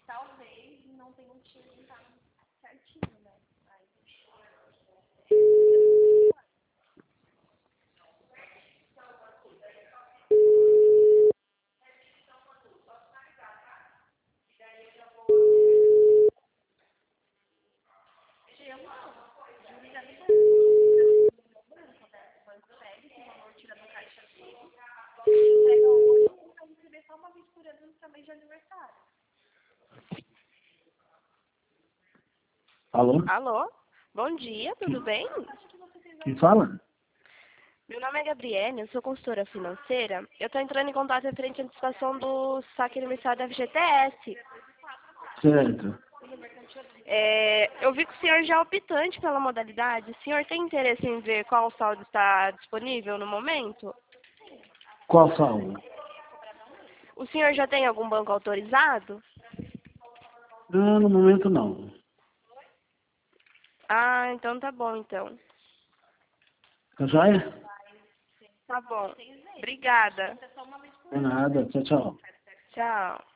Talvez não tenha um time que tá certinho, né? Entrega hoje, ele vai receber só uma vez por ano também de aniversário. Alô? Alô? Bom dia, tudo bem? Quem fala? Meu nome é Gabriele, eu sou consultora financeira. Eu estou entrando em contato referente à antecipação do saque aniversário da FGTS. Certo. Eu vi que o senhor já é optante pela modalidade. O senhor tem interesse em ver qual saldo está disponível no momento? Qual saldo? O senhor já tem algum banco autorizado? Não, no momento não. Ah, então tá bom, então. Tá joia? Tá bom. Obrigada. De nada. Tchau, tchau. Tchau.